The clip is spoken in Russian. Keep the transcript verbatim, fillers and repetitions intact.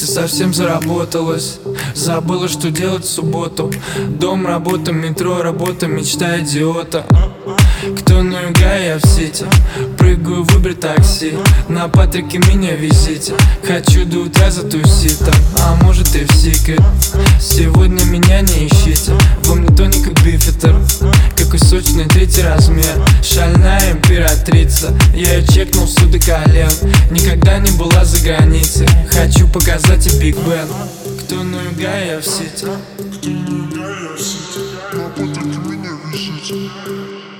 совсем заработалась. Забыла, что делать в субботу. Дом, работа, метро, работа, мечта идиота. Кто на юга, я в сити. Прыгаю в Uber такси. На Патрике меня везите. Хочу до утра затусить там, а может и в секрет. Сегодня меня не ищите. Во мне тоник как бифитер. Какой сочный третий размер. Шальная императрица. Я ее чекнул всю до колен. Никогда не была за границей. Хочу показать и Биг Бен. Кто на юга, я в сити. Кто на юга, я в сити. На Патрике меня везите.